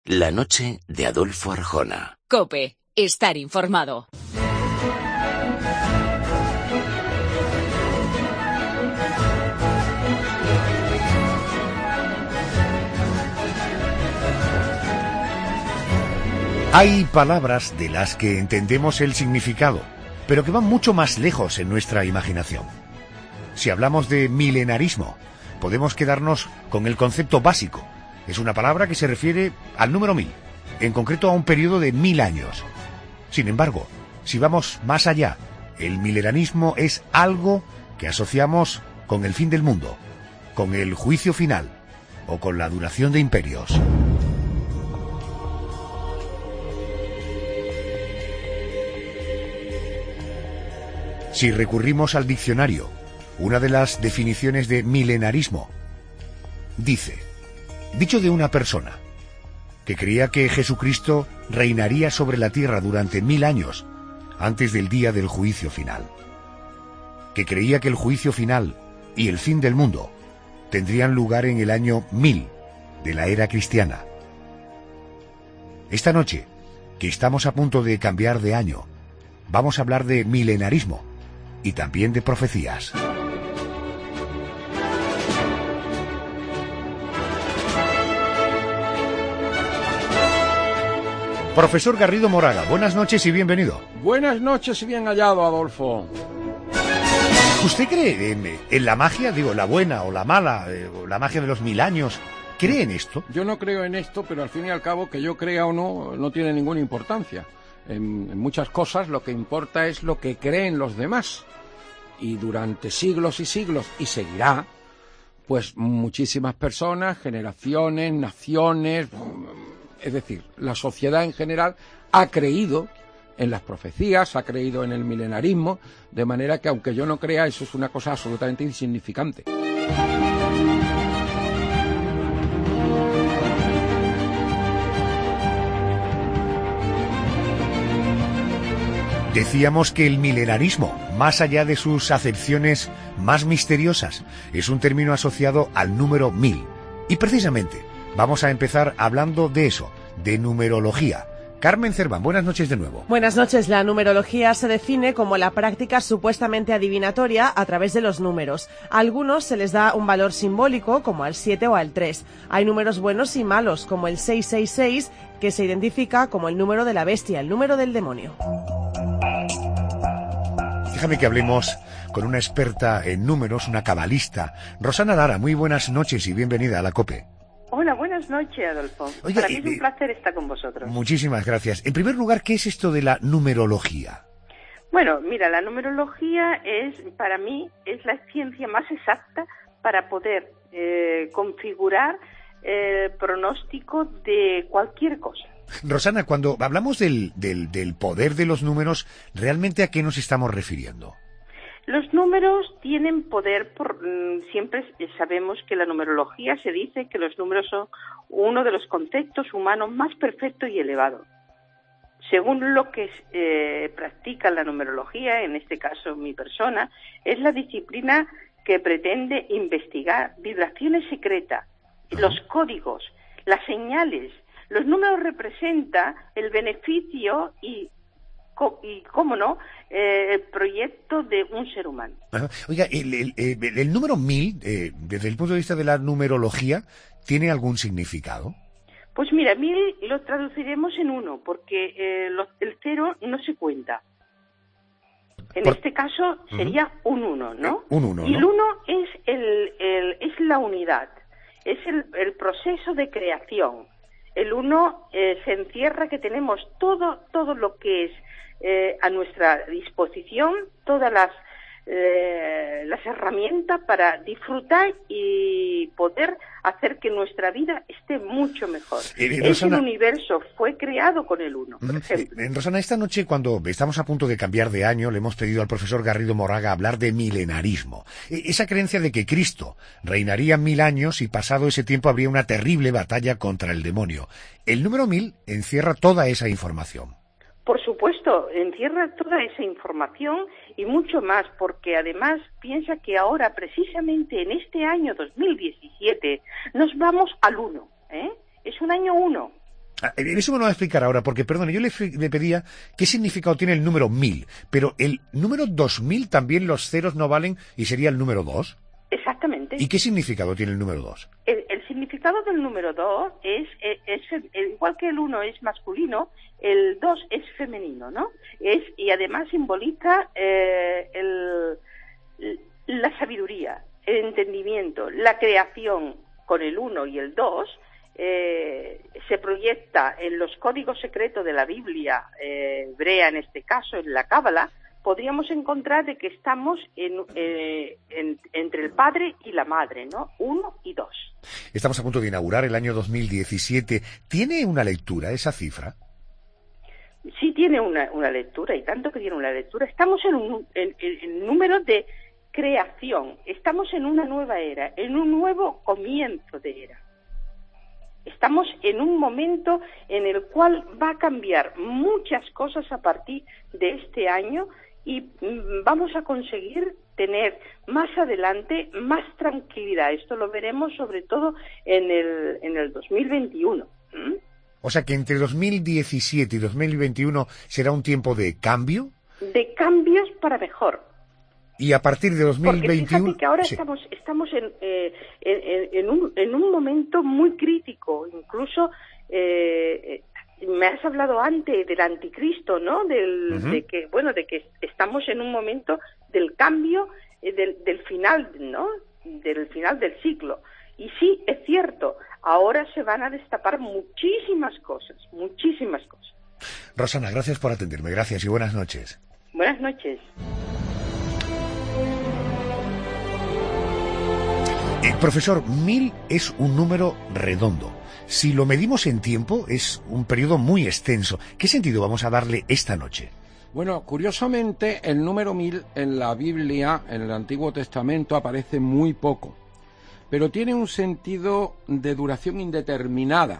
La noche de Adolfo Arjona. COPE. Estar informado. Hay palabras de las que entendemos el significado, pero que van mucho más lejos en nuestra imaginación. Si hablamos de milenarismo, podemos quedarnos con el concepto básico. Es una palabra que se refiere al número 1000, en concreto a un periodo de 1000 años. Sin embargo, si vamos más allá, el milenarismo es algo que asociamos con el fin del mundo, con el juicio final o con la duración de imperios. Si recurrimos al diccionario, una de las definiciones de milenarismo dice: dicho de una persona que creía que Jesucristo reinaría sobre la tierra durante 1000 años antes del día del juicio final, que creía que el juicio final y el fin del mundo tendrían lugar en el año 1000 de la era cristiana. Esta noche, que estamos a punto de cambiar de año, vamos a hablar de milenarismo y también de profecías. Profesor Garrido Moraga, buenas noches y bienvenido. Buenas noches y bien hallado, Adolfo. ¿Usted cree en la magia, digo, la buena o la mala, o la magia de los 1000 años? ¿Cree en esto? Yo no creo en esto, pero al fin y al cabo, que yo crea o no tiene ninguna importancia. En muchas cosas lo que importa es lo que creen los demás. Y durante siglos y siglos, y seguirá, pues muchísimas personas, generaciones, naciones, es decir, la sociedad en general ha creído en las profecías, ha creído en el milenarismo, de manera que aunque yo no crea, eso es una cosa absolutamente insignificante. Decíamos que el milenarismo, más allá de sus acepciones más misteriosas, es un término asociado al número 1000. Y precisamente vamos a empezar hablando de eso, de numerología. Carmen Cerván, buenas noches de nuevo. Buenas noches. La numerología se define como la práctica supuestamente adivinatoria a través de los números. A algunos se les da un valor simbólico, como al 7 o al 3. Hay números buenos y malos, como el 666, que se identifica como el número de la bestia, el número del demonio. Déjame que hablemos con una experta en números, una cabalista. Rosana Lara, muy buenas noches y bienvenida a la COPE. Hola, buenas noches, Adolfo. Oiga, para mí es un placer estar con vosotros. Muchísimas gracias. En primer lugar, ¿qué es esto de la numerología? Bueno, mira, la numerología para mí, es la ciencia más exacta para poder configurar el pronóstico de cualquier cosa. Rosana, cuando hablamos del poder de los números, ¿realmente a qué nos estamos refiriendo? Los números tienen poder, siempre sabemos que la numerología se dice que los números son uno de los conceptos humanos más perfectos y elevados. Según lo que practica la numerología, en este caso mi persona, es la disciplina que pretende investigar vibraciones secretas, los códigos, las señales. Los números representan el beneficio y cómo no, el proyecto de un ser humano. Oiga, el número 1000, desde el punto de vista de la numerología, ¿tiene algún significado? Pues mira, 1000 lo traduciremos en 1, porque el 0 no se cuenta. En este caso sería un 1, ¿no? Un 1, ¿no? Y el 1 es la unidad, es el proceso de creación. El 1 se encierra que tenemos todo lo que es a nuestra disposición, todas las herramientas para disfrutar y poder hacer que nuestra vida esté mucho mejor. Rosana, el universo fue creado con el 1, por ejemplo. Rosana, esta noche, cuando estamos a punto de cambiar de año, le hemos pedido al profesor Garrido Moraga hablar de milenarismo. Esa creencia de que Cristo reinaría 1000 años y pasado ese tiempo habría una terrible batalla contra el demonio. El número 1000 encierra toda esa información. Por supuesto, encierra toda esa información y mucho más, porque además piensa que ahora, precisamente en este año 2017, nos vamos al 1, ¿eh? Es un año 1. Eso me lo va a explicar ahora, porque, perdone, yo le pedía qué significado tiene el número 1000, pero el número 2000 también los ceros no valen y sería el número 2. Exactamente. ¿Y qué significado tiene el número 2? El significado del número 2 es igual que el 1 es masculino, el 2 es femenino, ¿no? Y además simboliza la sabiduría, el entendimiento, la creación. Con el 1 y el 2 se proyecta en los códigos secretos de la Biblia hebrea, en este caso, en la Cábala, podríamos encontrar de que estamos entre el padre y la madre, ¿no? 1 y 2. Estamos a punto de inaugurar el año 2017. ¿Tiene una lectura esa cifra? Sí tiene una lectura, y tanto que tiene una lectura. Estamos en número de creación, estamos en una nueva era, en un nuevo comienzo de era. Estamos en un momento en el cual va a cambiar muchas cosas a partir de este año y vamos a conseguir tener más adelante más tranquilidad. Esto lo veremos sobre todo en el 2021. O sea que entre 2017 y 2021 será un tiempo de cambio. De cambios para mejor. Y a partir de 2021... Porque fíjate que ahora sí. estamos en un momento muy crítico. Incluso me has hablado antes del anticristo, ¿no? De que estamos en un momento del cambio, del final, ¿no? Del final del ciclo. Y sí, es cierto, ahora se van a destapar muchísimas cosas, muchísimas cosas. Rosana, gracias por atenderme. Gracias y buenas noches. Buenas noches. Profesor, 1000 es un número redondo. Si lo medimos en tiempo, es un periodo muy extenso. ¿Qué sentido vamos a darle esta noche? Bueno, curiosamente, el número 1000 en la Biblia, en el Antiguo Testamento, aparece muy poco. Pero tiene un sentido de duración indeterminada.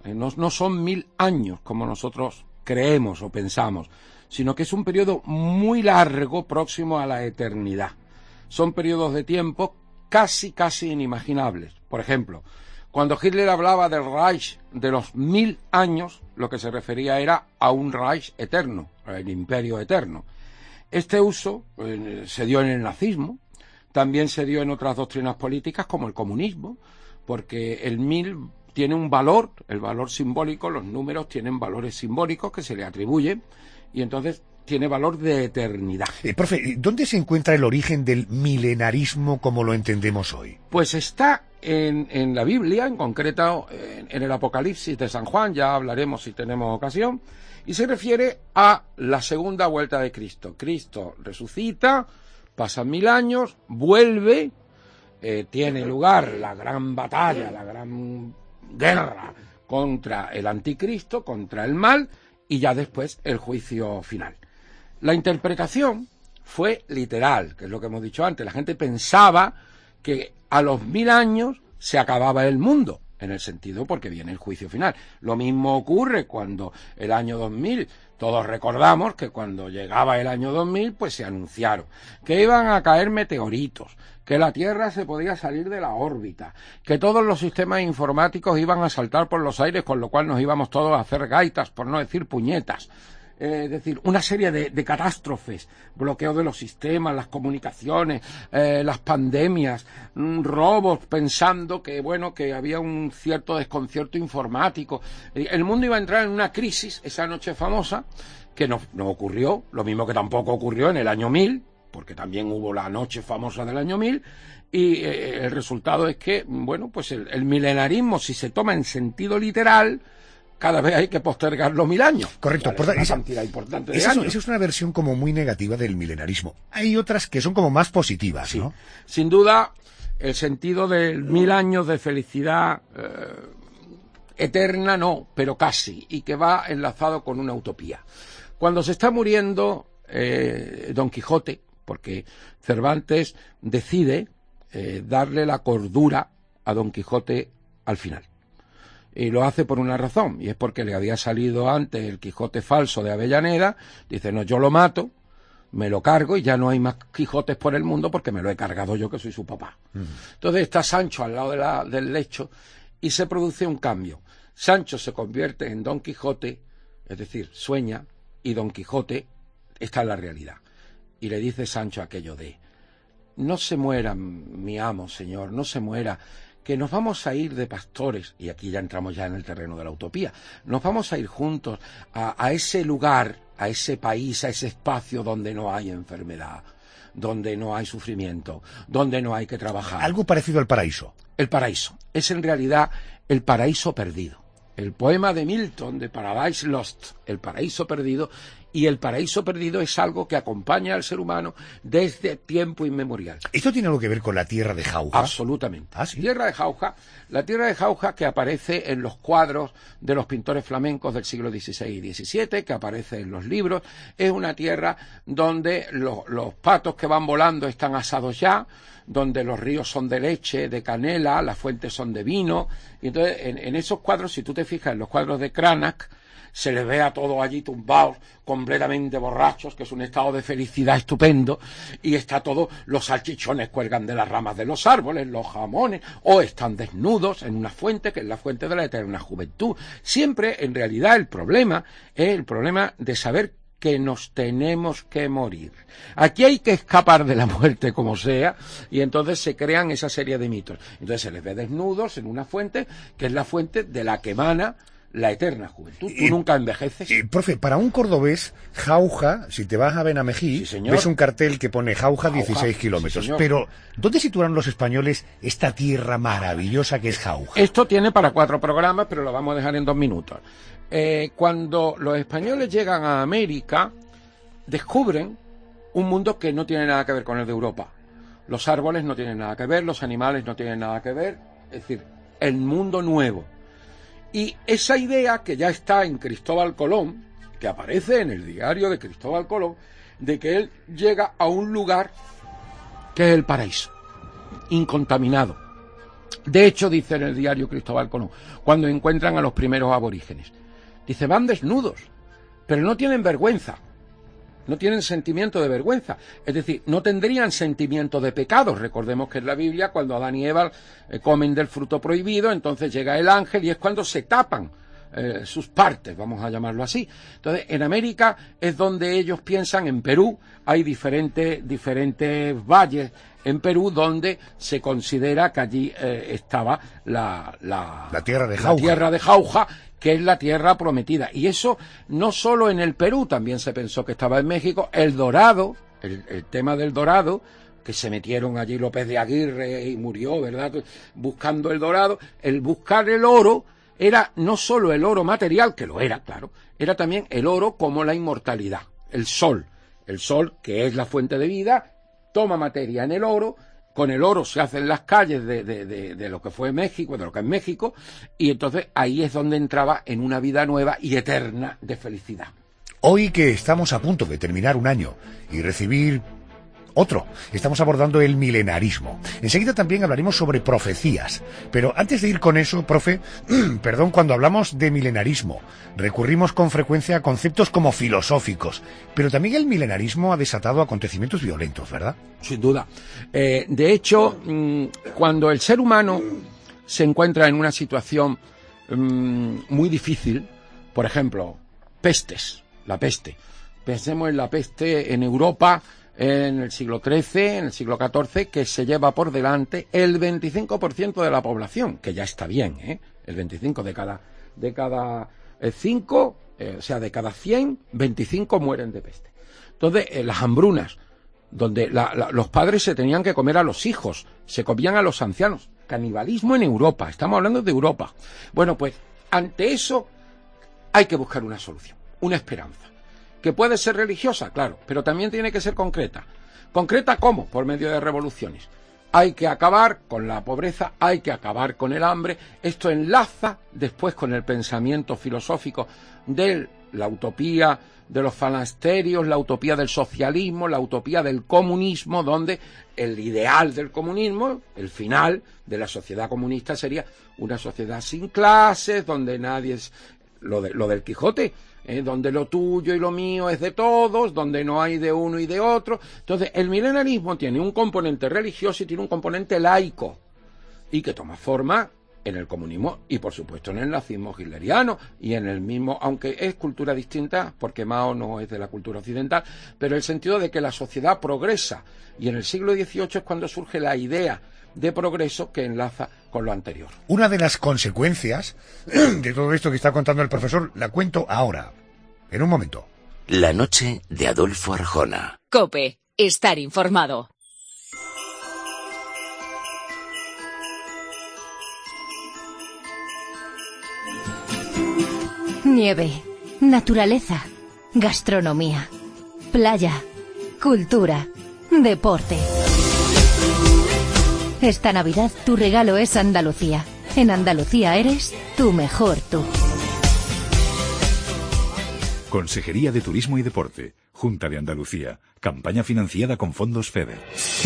No son 1000 años, como nosotros creemos o pensamos, sino que es un periodo muy largo, próximo a la eternidad. Son periodos de tiempo casi inimaginables. Por ejemplo, cuando Hitler hablaba del Reich de los 1000 años, lo que se refería era a un Reich eterno, el imperio eterno. Este uso se dio en el nazismo, también se dio en otras doctrinas políticas como el comunismo, porque el 1000 tiene un valor, el valor simbólico, los números tienen valores simbólicos que se le atribuyen, y entonces tiene valor de eternidad. Profe, ¿dónde se encuentra el origen del milenarismo como lo entendemos hoy? Pues está en la Biblia, en concreto en el Apocalipsis de San Juan, ya hablaremos si tenemos ocasión, y se refiere a la segunda vuelta de Cristo. Cristo resucita, pasan 1000 años, vuelve, tiene lugar la gran batalla, la gran guerra contra el anticristo, contra el mal, y ya después el juicio final. La interpretación fue literal, que es lo que hemos dicho antes. La gente pensaba que a los 1000 años se acababa el mundo, en el sentido porque viene el juicio final. Lo mismo ocurre cuando el año 2000, todos recordamos que cuando llegaba el año 2000, pues se anunciaron que iban a caer meteoritos, que la Tierra se podía salir de la órbita, que todos los sistemas informáticos iban a saltar por los aires, con lo cual nos íbamos todos a hacer gaitas, por no decir puñetas. Es decir, una serie de catástrofes, bloqueo de los sistemas, las comunicaciones, las pandemias, robos, pensando que, bueno, que había un cierto desconcierto informático. El mundo iba a entrar en una crisis, esa noche famosa, que no ocurrió, lo mismo que tampoco ocurrió en el año 1000, porque también hubo la noche famosa del año 1000, y el resultado es que, bueno, pues el milenarismo, si se toma en sentido literal, cada vez hay que postergarlo 1000 años. Correcto. Vale, una cantidad importante de esa años. es una versión como muy negativa del milenarismo. Hay otras que son como más positivas, sí, ¿no? Sin duda, el sentido de 1000 años de felicidad eterna no, pero casi, y que va enlazado con una utopía. Cuando se está muriendo Don Quijote, porque Cervantes decide darle la cordura a Don Quijote al final. Y lo hace por una razón, y es porque le había salido antes el Quijote falso de Avellaneda. Dice, no, yo lo mato, me lo cargo y ya no hay más Quijotes por el mundo porque me lo he cargado yo, que soy su papá. Entonces está Sancho al lado del lecho y se produce un cambio. Sancho se convierte en Don Quijote, es decir, sueña, y Don Quijote está en la realidad. Y le dice Sancho aquello de: no se muera mi amo, señor, no se muera, que nos vamos a ir de pastores, y aquí ya entramos ya en el terreno de la utopía, nos vamos a ir juntos a ese lugar, a ese país, a ese espacio donde no hay enfermedad, donde no hay sufrimiento, donde no hay que trabajar. Algo parecido al paraíso. El paraíso es en realidad el paraíso perdido. El poema de Milton, de Paradise Lost, el paraíso perdido, y el paraíso perdido es algo que acompaña al ser humano desde tiempo inmemorial. ¿Esto tiene algo que ver con la tierra de Jauja? Absolutamente. ¿Ah, sí? La tierra de Jauja que aparece en los cuadros de los pintores flamencos del siglo XVI y XVII, que aparece en los libros, es una tierra donde los patos que van volando están asados ya, donde los ríos son de leche, de canela, las fuentes son de vino, y entonces en esos cuadros, si tú te fijas en los cuadros de Cranach, se les ve a todos allí tumbados, completamente borrachos, que es un estado de felicidad estupendo, y está todo, los salchichones cuelgan de las ramas de los árboles, los jamones, o están desnudos en una fuente, que es la fuente de la eterna juventud. Siempre, en realidad, el problema es el problema de saber que nos tenemos que morir. Aquí hay que escapar de la muerte como sea, y entonces se crean esa serie de mitos. Entonces se les ve desnudos en una fuente, que es la fuente de la que emana la eterna juventud. Tú nunca envejeces. Profe, para un cordobés, Jauja, si te vas a Benamejí, Sí, señor. ves un cartel que pone Jauja 16 kilómetros. Sí, señor. Pero, ¿dónde situaron los españoles esta tierra maravillosa que es Jauja? Esto tiene para 4 programas, pero lo vamos a dejar en 2 minutos. Cuando los españoles llegan a América, descubren un mundo que no tiene nada que ver con el de Europa. Los árboles no tienen nada que ver, los animales no tienen nada que ver, es decir, el mundo nuevo. Y esa idea que ya está en Cristóbal Colón, que aparece en el diario de Cristóbal Colón, de que él llega a un lugar que es el paraíso, incontaminado. De hecho, dice en el diario Cristóbal Colón, cuando encuentran a los primeros aborígenes, dice, van desnudos, pero no tienen vergüenza, no tienen sentimiento de vergüenza, es decir, no tendrían sentimiento de pecado. Recordemos que en la Biblia, cuando Adán y Eva comen del fruto prohibido, entonces llega el ángel y es cuando se tapan sus partes, vamos a llamarlo así. Entonces, en América es donde ellos piensan, en Perú, hay diferentes valles en Perú donde se considera que allí estaba la tierra de Jauja. La tierra de Jauja, que es la tierra prometida. Y eso no solo en el Perú, también se pensó que estaba en México. El dorado, el tema del dorado, que se metieron allí López de Aguirre y murió, ¿verdad?, buscando el dorado. El buscar el oro era no solo el oro material, que lo era, claro, era también el oro como la inmortalidad, el sol que es la fuente de vida, toma materia en el oro, con el oro se hacen las calles de lo que fue México, de lo que es México, y entonces ahí es donde entraba en una vida nueva y eterna de felicidad. Hoy que estamos a punto de terminar un año y recibir otro, estamos abordando el milenarismo. Enseguida también hablaremos sobre profecías. Pero antes de ir con eso, profe, perdón, cuando hablamos de milenarismo, recurrimos con frecuencia a conceptos como filosóficos. Pero también el milenarismo ha desatado acontecimientos violentos, ¿verdad? Sin duda. De hecho, cuando el ser humano se encuentra en una situación muy difícil, por ejemplo, pestes, la peste. Pensemos en la peste en Europa, en el siglo XIII, en el siglo XIV, que se lleva por delante el 25% de la población, que ya está bien, el 25 de cada 5, o sea, de cada 100, 25 mueren de peste. Entonces, las hambrunas, donde los padres se tenían que comer a los hijos, se comían a los ancianos, canibalismo en Europa, estamos hablando de Europa. Bueno, pues, ante eso hay que buscar una solución, una esperanza. Que puede ser religiosa, claro, pero también tiene que ser concreta. ¿Concreta cómo? Por medio de revoluciones. Hay que acabar con la pobreza, hay que acabar con el hambre. Esto enlaza después con el pensamiento filosófico de la utopía de los falasterios, la utopía del socialismo, la utopía del comunismo, donde el ideal del comunismo, el final de la sociedad comunista, sería una sociedad sin clases, donde nadie es lo del Quijote, donde lo tuyo y lo mío es de todos, donde no hay de uno y de otro. Entonces, el milenarismo tiene un componente religioso y tiene un componente laico, y que toma forma en el comunismo y por supuesto en el nazismo hitleriano y en el mismo, aunque es cultura distinta porque Mao no es de la cultura occidental, pero el sentido de que la sociedad progresa, y en el siglo XVIII es cuando surge la idea de progreso que enlaza con lo anterior. Una de las consecuencias de todo esto que está contando el profesor la cuento ahora, en un momento. La noche de Adolfo Arjona. COPE. Estar informado. Nieve, naturaleza, gastronomía, playa, cultura, deporte. Esta Navidad tu regalo es Andalucía. En Andalucía eres tu mejor tú. Consejería de Turismo y Deporte, Junta de Andalucía, campaña financiada con fondos FEDER.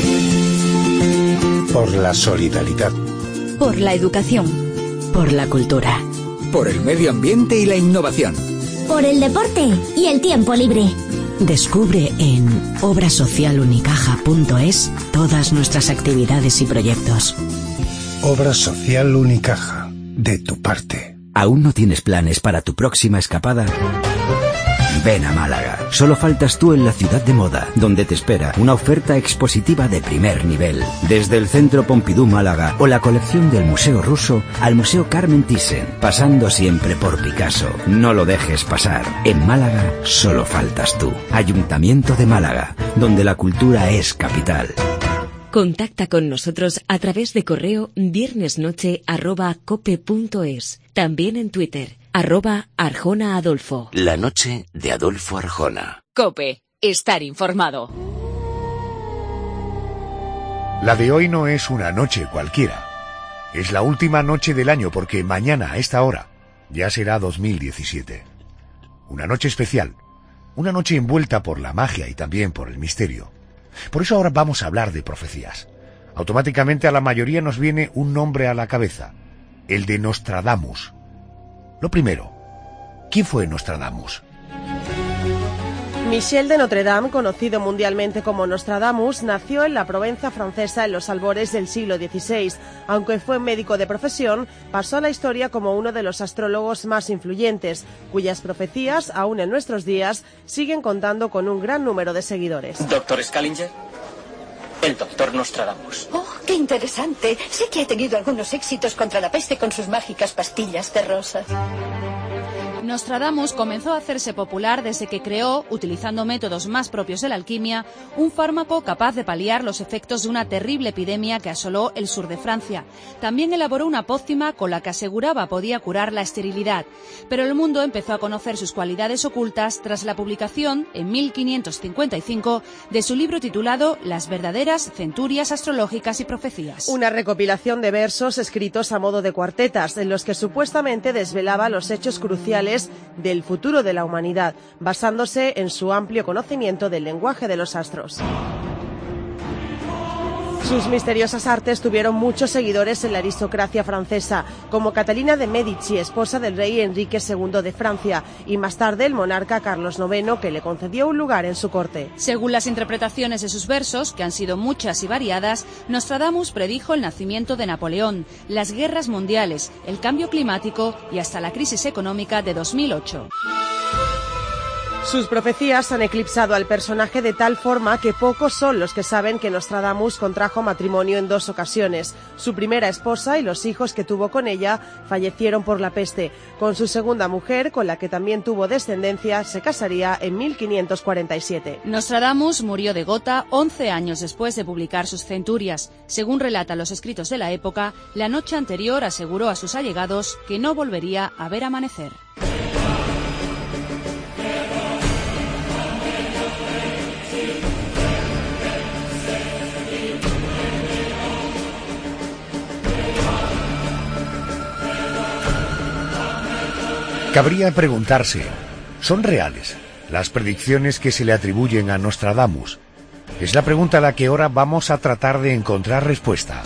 Por la solidaridad. Por la educación. Por la cultura. Por el medio ambiente y la innovación. Por el deporte y el tiempo libre. Descubre en obrasocialunicaja.es todas nuestras actividades y proyectos. Obra Social Unicaja, de tu parte. ¿Aún no tienes planes para tu próxima escapada? Ven a Málaga. Solo faltas tú en la ciudad de moda, donde te espera una oferta expositiva de primer nivel. Desde el Centro Pompidou Málaga o la colección del Museo Ruso al Museo Carmen Thyssen, pasando siempre por Picasso. No lo dejes pasar. En Málaga solo faltas tú. Ayuntamiento de Málaga, donde la cultura es capital. Contacta con nosotros a través de correo viernesnoche@cope.es. También en Twitter, @ArjonaAdolfo. La noche de Adolfo Arjona. COPE. Estar informado. La de hoy no es una noche cualquiera. Es la última noche del año porque mañana a esta hora ya será 2017. Una noche especial. Una noche envuelta por la magia y también por el misterio. Por eso ahora vamos a hablar de profecías. Automáticamente a la mayoría nos viene un nombre a la cabeza, el de Nostradamus. Lo primero, ¿quién fue Nostradamus? Michel de Notre Dame, conocido mundialmente como Nostradamus, nació en la Provenza francesa en los albores del siglo XVI. Aunque fue médico de profesión, pasó a la historia como uno de los astrólogos más influyentes, cuyas profecías, aún en nuestros días, siguen contando con un gran número de seguidores. ¿Doctor Scalinger? El doctor Nostradamus. ¡Oh, qué interesante! Sé que ha tenido algunos éxitos contra la peste con sus mágicas pastillas de rosas. Nostradamus comenzó a hacerse popular desde que creó, utilizando métodos más propios de la alquimia, un fármaco capaz de paliar los efectos de una terrible epidemia que asoló el sur de Francia. También elaboró una pócima con la que aseguraba podía curar la esterilidad. Pero el mundo empezó a conocer sus cualidades ocultas tras la publicación, en 1555, de su libro titulado Las verdaderas centurias astrológicas y profecías. Una recopilación de versos escritos a modo de cuartetas, en los que supuestamente desvelaba los hechos cruciales del futuro de la humanidad, basándose en su amplio conocimiento del lenguaje de los astros. Sus misteriosas artes tuvieron muchos seguidores en la aristocracia francesa, como Catalina de Medici, esposa del rey Enrique II de Francia, y más tarde el monarca Carlos IX, que le concedió un lugar en su corte. Según las interpretaciones de sus versos, que han sido muchas y variadas, Nostradamus predijo el nacimiento de Napoleón, las guerras mundiales, el cambio climático y hasta la crisis económica de 2008. Sus profecías han eclipsado al personaje de tal forma que pocos son los que saben que Nostradamus contrajo matrimonio en 2 ocasiones. Su primera esposa y los hijos que tuvo con ella fallecieron por la peste. Con su segunda mujer, con la que también tuvo descendencia, se casaría en 1547. Nostradamus murió de gota 11 años después de publicar sus centurias. Según relatan los escritos de la época, la noche anterior aseguró a sus allegados que no volvería a ver amanecer. Cabría preguntarse, ¿son reales las predicciones que se le atribuyen a Nostradamus? Es la pregunta a la que ahora vamos a tratar de encontrar respuesta.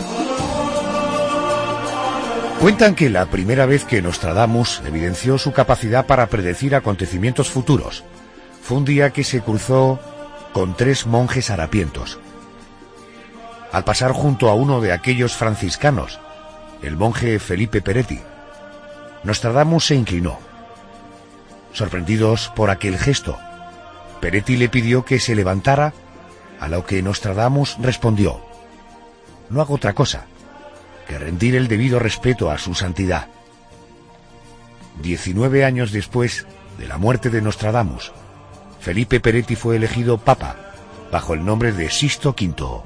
Cuentan que la primera vez que Nostradamus evidenció su capacidad para predecir acontecimientos futuros fue un día que se cruzó con 3 monjes harapientos. Al pasar junto a uno de aquellos franciscanos, el monje Felipe Peretti. Nostradamus se inclinó. Sorprendidos por aquel gesto, Peretti le pidió que se levantara, a lo que Nostradamus respondió: no hago otra cosa que rendir el debido respeto a su santidad. 19 años después de la muerte de Nostradamus, Felipe Peretti fue elegido papa bajo el nombre de Sixto V.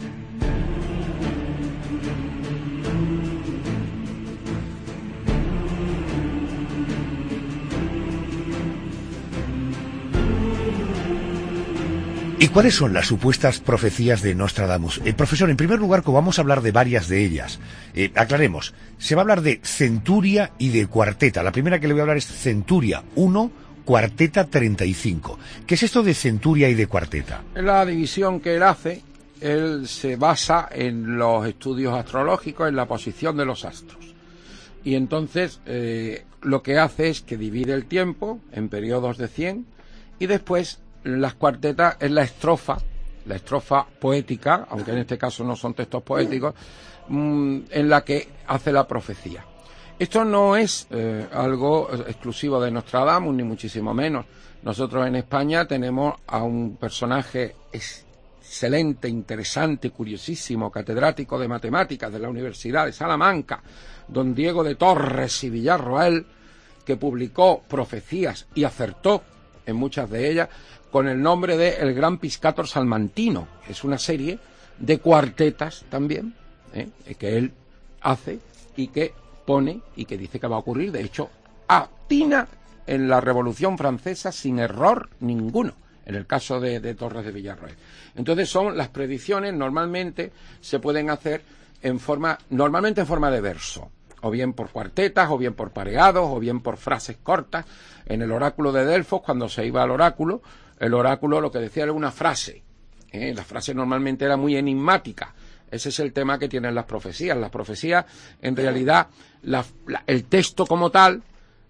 ¿Y cuáles son las supuestas profecías de Nostradamus? Profesor, en primer lugar, como vamos a hablar de varias de ellas, aclaremos, se va a hablar de centuria y de cuarteta. La primera que le voy a hablar es centuria 1, cuarteta 35. ¿Qué es esto de centuria y de cuarteta? En la división que él hace, él se basa en los estudios astrológicos, en la posición de los astros. Y entonces lo que hace es que divide el tiempo en periodos de 100 y después las cuartetas es la estrofa poética, aunque en este caso no son textos poéticos, en la que hace la profecía. Esto no es algo exclusivo de Nostradamus, ni muchísimo menos. Nosotros en España tenemos a un personaje excelente, interesante, curiosísimo, catedrático de matemáticas de la Universidad de Salamanca, don Diego de Torres y Villarroel, que publicó profecías y acertó en muchas de ellas, con el nombre de El Gran Piscator Salmantino. Es una serie de cuartetas también, que él hace y que pone y que dice que va a ocurrir. De hecho, atina en la Revolución Francesa sin error ninguno, en el caso de Torres de Villarroel. Entonces son las predicciones, normalmente se pueden hacer normalmente en forma de verso, o bien por cuartetas, o bien por pareados, o bien por frases cortas. En el oráculo de Delfos, cuando se iba al oráculo, el oráculo lo que decía era una frase. La frase normalmente era muy enigmática. Ese es el tema que tienen las profecías. Las profecías, en realidad, el texto como tal,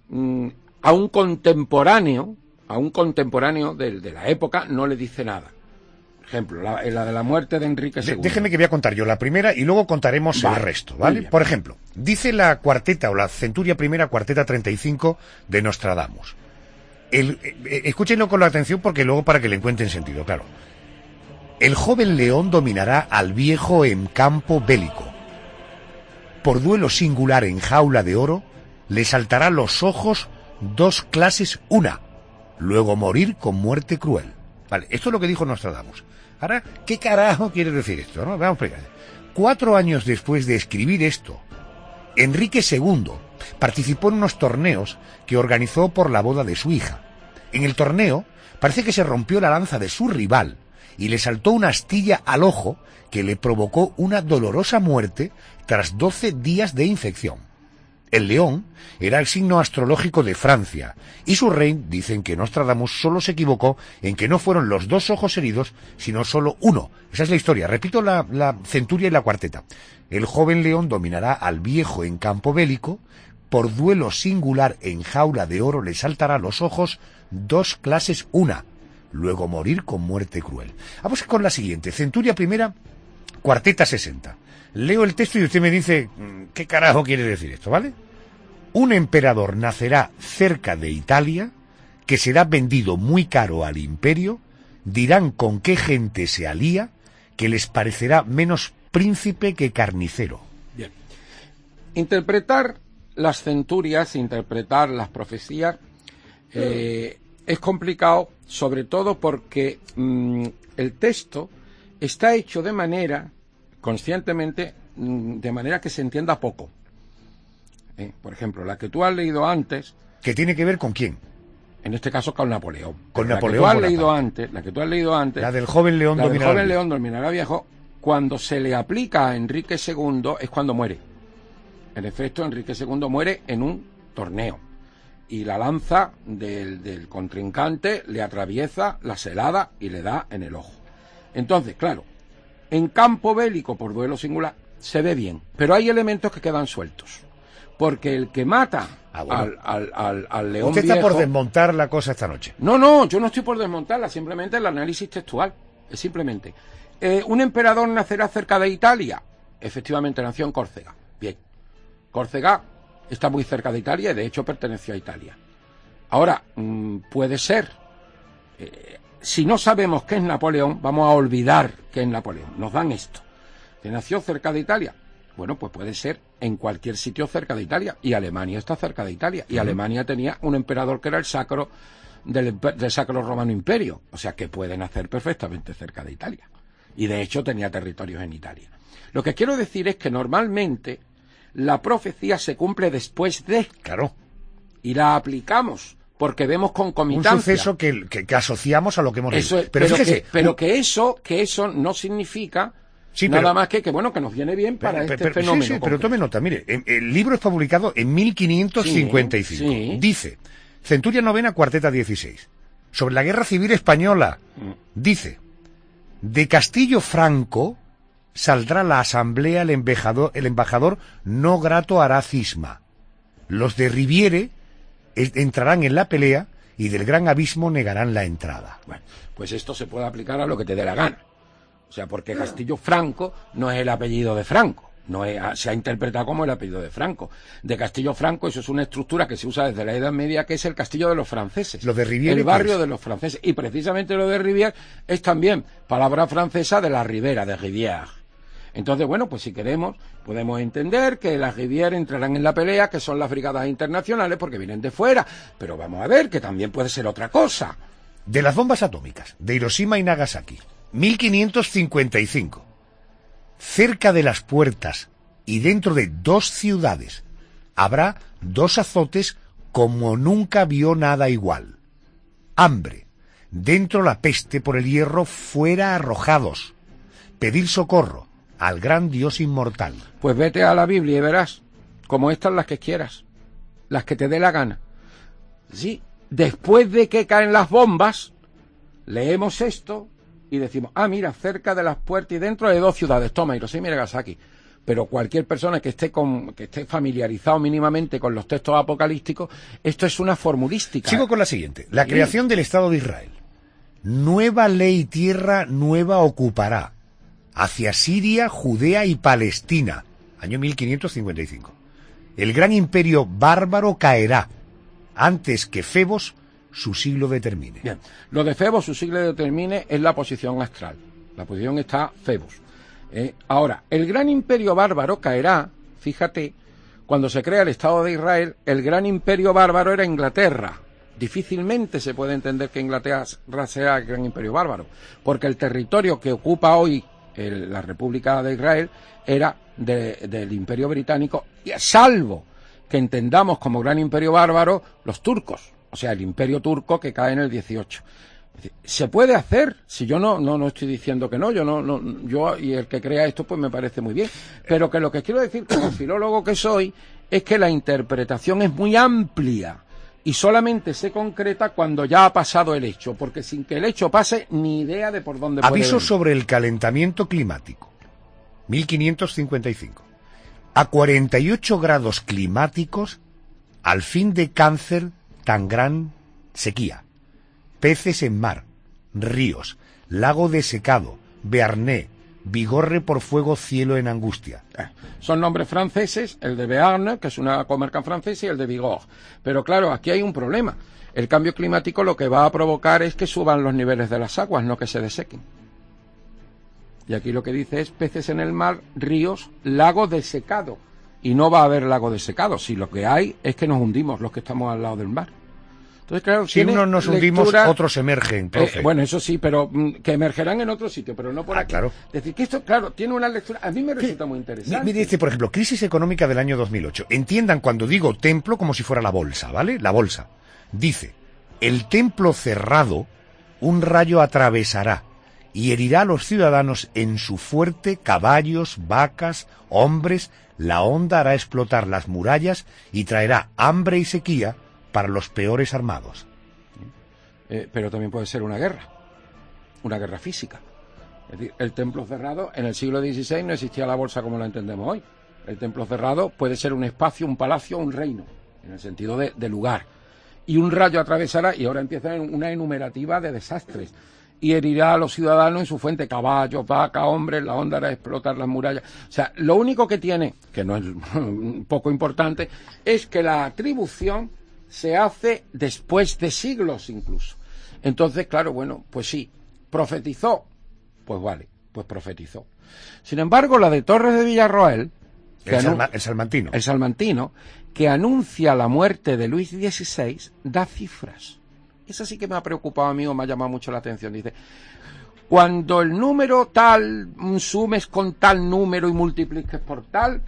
a un contemporáneo de la época, no le dice nada. Por ejemplo, la de la muerte de Enrique II. Déjeme que voy a contar yo la primera y luego contaremos el resto, ¿vale? Por ejemplo, dice la cuarteta o la centuria primera, cuarteta 35 de Nostradamus. Escúchenlo con la atención porque luego para que le encuentren sentido, claro. El joven león dominará al viejo en campo bélico. Por duelo singular en jaula de oro, le saltará los ojos 2 clases una, luego morir con muerte cruel. Vale, esto es lo que dijo Nostradamus. Ahora, ¿qué carajo quiere decir esto, no? Vamos a explicar. 4 años después de escribir esto, Enrique II participó en unos torneos que organizó por la boda de su hija. En el torneo parece que se rompió la lanza de su rival y le saltó una astilla al ojo que le provocó una dolorosa muerte tras 12 días de infección. El león era el signo astrológico de Francia, y su rey dicen que Nostradamus solo se equivocó en que no fueron los 2 ojos heridos, sino solo uno. Esa es la historia. Repito la centuria y la cuarteta. El joven león dominará al viejo en campo bélico, por duelo singular en jaula de oro le saltará los ojos 2 clases una, luego morir con muerte cruel. Vamos con la siguiente, centuria primera, cuarteta 60. Leo el texto y usted me dice qué carajo quiere decir esto, ¿vale? Un emperador nacerá cerca de Italia, que será vendido muy caro al imperio, dirán con qué gente se alía, que les parecerá menos príncipe que carnicero. Bien. Interpretar las centurias, interpretar las profecías, es complicado, sobre todo porque el texto está hecho de manera, conscientemente, de manera que se entienda poco. Por ejemplo, la que tú has leído antes... ¿Que tiene que ver con quién? En este caso con Napoleón. Con la Napoleón. La que tú has leído antes... La del joven león dominará. La del joven león dominará viejo. Cuando se le aplica a Enrique II es cuando muere. En efecto, Enrique II muere en un torneo. Y la lanza del contrincante le atraviesa la celada y le da en el ojo. Entonces, claro, en campo bélico por duelo singular se ve bien, pero hay elementos que quedan sueltos. Porque el que mata al león Usted viejo... está por desmontar la cosa esta noche. No, yo no estoy por desmontarla, simplemente el análisis textual. Es simplemente... un emperador nacerá cerca de Italia. Efectivamente, nació en Córcega. Bien. Córcega está muy cerca de Italia y de hecho perteneció a Italia. Ahora, puede ser, si no sabemos qué es Napoleón, vamos a olvidar qué es Napoleón. Nos dan esto, que nació cerca de Italia. Bueno, pues puede ser en cualquier sitio cerca de Italia, y Alemania está cerca de Italia, y Alemania tenía un emperador que era el Sacro del Sacro Romano Imperio, o sea que puede nacer perfectamente cerca de Italia, y de hecho tenía territorios en Italia. Lo que quiero decir es que normalmente la profecía se cumple después de... Claro. Y la aplicamos, porque vemos concomitancia. Un suceso que asociamos a lo que hemos leído. Pero fíjese, que eso no significa... Sí, nada más que bueno, que nos viene bien para este fenómeno. Sí, pero tome nota, mire, el libro es publicado en 1555. Sí. Dice, Centuria Novena, Cuarteta 16. Sobre la Guerra Civil Española, dice, de Castillo Franco saldrá la asamblea el embajador no grato hará cisma. Los de Riviere entrarán en la pelea y del gran abismo negarán la entrada. Bueno, pues esto se puede aplicar a lo que te dé la gana. O sea, porque Castillo Franco no es el apellido de Franco, se ha interpretado como el apellido de Franco. De Castillo Franco, eso es una estructura que se usa desde la Edad Media, que es el castillo de los franceses. Lo de Riviere, el barrio de los franceses. Y precisamente lo de Riviere es también palabra francesa de la ribera, de Rivière. Entonces, bueno, pues si queremos, podemos entender que las Rivière entrarán en la pelea, que son las brigadas internacionales, porque vienen de fuera. Pero vamos a ver, que también puede ser otra cosa. De las bombas atómicas, de Hiroshima y Nagasaki. 1555. Cerca de las puertas y dentro de 2 ciudades habrá 2 azotes como nunca vio nada igual. Hambre, dentro la peste por el hierro fuera arrojados. Pedir socorro al gran Dios inmortal. Pues vete a la Biblia y verás, como estas las que quieras, las que te dé la gana. Sí, después de que caen las bombas, leemos esto y decimos, mira, cerca de las puertas y dentro de 2 ciudades, toma, Hiroshima y Nagasaki. Pero cualquier persona que esté familiarizado mínimamente con los textos apocalípticos, esto es una formulística. Sigo con la siguiente. La creación del Estado de Israel. Nueva ley tierra nueva ocupará, hacia Siria, Judea y Palestina. Año 1555. El gran imperio bárbaro caerá, antes que Febos su siglo determine. Bien, lo de Febos, su siglo determine, es la posición astral. La posición está Febos. Ahora, el gran imperio bárbaro caerá, fíjate, cuando se crea el Estado de Israel, el gran imperio bárbaro era Inglaterra. Difícilmente se puede entender que Inglaterra sea el gran imperio bárbaro, porque el territorio que ocupa hoy la República de Israel era del imperio británico, y salvo que entendamos como gran imperio bárbaro los turcos. O sea, el imperio turco que cae en el 18. Se puede hacer, si yo no estoy diciendo que no, yo y el que crea esto pues me parece muy bien, pero que lo que quiero decir como filólogo que soy es que la interpretación es muy amplia y solamente se concreta cuando ya ha pasado el hecho, porque sin que el hecho pase ni idea de por dónde puede venir. Aviso sobre el calentamiento climático. 1555. A 48 grados climáticos, al fin de cáncer tan gran sequía, peces en mar, ríos, lago desecado, Bearné, Bigorre por fuego, cielo en angustia. Son nombres franceses, el de Bearn, que es una comarca francesa, y el de Bigorre. Pero claro, aquí hay un problema. El cambio climático lo que va a provocar es que suban los niveles de las aguas, no que se desequen. Y aquí lo que dice es peces en el mar, ríos, lago desecado. Y no va a haber lago desecado, si lo que hay es que nos hundimos los que estamos al lado del mar. Entonces, claro, si unos nos hundimos, otros emergen, profe. Bueno, eso sí, pero que emergerán en otro sitio, pero no por aquí. Claro. Es decir, que esto, claro, tiene una lectura, a mí me resulta muy interesante. Mire, por ejemplo, crisis económica del año 2008. Entiendan cuando digo templo como si fuera la bolsa, ¿vale? La bolsa. Dice, el templo cerrado, un rayo atravesará y herirá a los ciudadanos en su fuerte, caballos, vacas, hombres, la onda hará explotar las murallas y traerá hambre y sequía para los peores armados. Pero también puede ser una guerra física. Es decir, el templo cerrado, en el siglo XVI no existía la bolsa como la entendemos hoy. El templo cerrado puede ser un espacio, un palacio, un reino, en el sentido de lugar. Y un rayo atravesará, y ahora empieza una enumerativa de desastres. y herirá a los ciudadanos en su fuente, caballos, vacas, hombres, la onda hará explotar las murallas. O sea, lo único que tiene, que no es poco importante, es que la atribución se hace después de siglos incluso. Entonces, claro, bueno, pues sí, profetizó, pues vale, pues profetizó. Sin embargo, la de Torres de Villarroel, el salmantino. El salmantino, que anuncia la muerte de Luis XVI, da cifras. Esa sí que me ha preocupado a mí o me ha llamado mucho la atención. Dice, cuando el número tal sumes con tal número y multipliques por tal,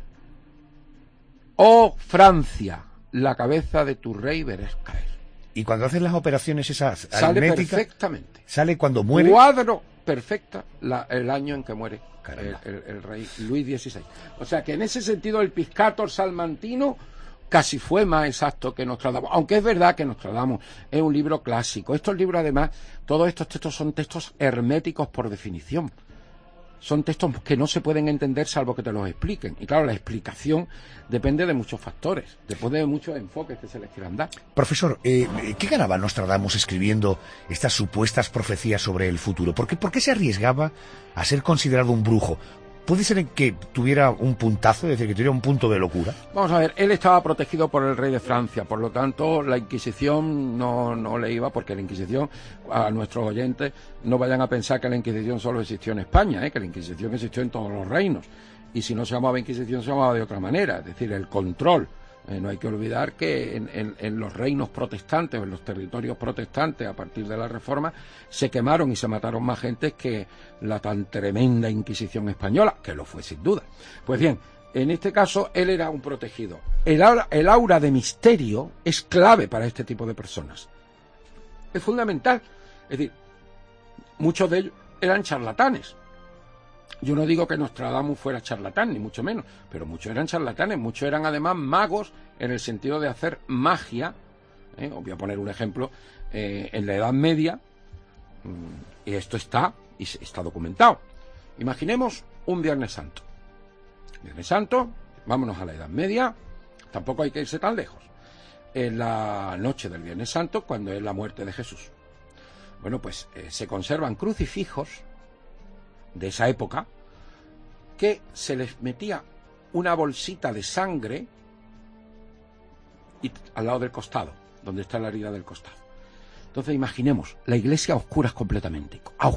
oh Francia, la cabeza de tu rey verás caer. Y cuando haces las operaciones esas sale aritméticas, perfectamente. Sale cuando muere. Cuadro perfecta el año en que muere el rey Luis XVI. O sea que en ese sentido el Piscator salmantino casi fue más exacto que Nostradamus, aunque es verdad que Nostradamus es un libro clásico. Estos libros, además, todos estos textos son textos herméticos por definición. Son textos que no se pueden entender salvo que te los expliquen. Y claro, la explicación depende de muchos factores, depende de muchos enfoques que se les quieran dar. Profesor, ¿qué ganaba Nostradamus escribiendo estas supuestas profecías sobre el futuro? ¿Por qué se arriesgaba a ser considerado un brujo? ¿Puede ser que tuviera un puntazo, es decir, que tuviera un punto de locura? Vamos a ver, él estaba protegido por el rey de Francia, por lo tanto la Inquisición no le iba, porque la Inquisición, a nuestros oyentes, no vayan a pensar que la Inquisición solo existió en España, que la Inquisición existió en todos los reinos, y si no se llamaba Inquisición se llamaba de otra manera, es decir, el control. No hay que olvidar que en los reinos protestantes o en los territorios protestantes a partir de la Reforma se quemaron y se mataron más gente que la tan tremenda Inquisición española, que lo fue sin duda. Pues bien, en este caso él era un protegido. El aura de misterio es clave para este tipo de personas. Es fundamental. Es decir, muchos de ellos eran charlatanes. Yo no digo que Nostradamus fuera charlatán, ni mucho menos, pero muchos eran charlatanes, muchos eran además magos en el sentido de hacer magia. Os voy a poner un ejemplo, en la Edad Media, y esto está documentado. Imaginemos un Viernes Santo. Viernes Santo, vámonos a la Edad Media, tampoco hay que irse tan lejos. En la noche del Viernes Santo, cuando es la muerte de Jesús. Bueno, pues se conservan crucifijos de esa época, que se les metía una bolsita de sangre al lado del costado, donde está la herida del costado. Entonces imaginemos la iglesia a oscuras completamente,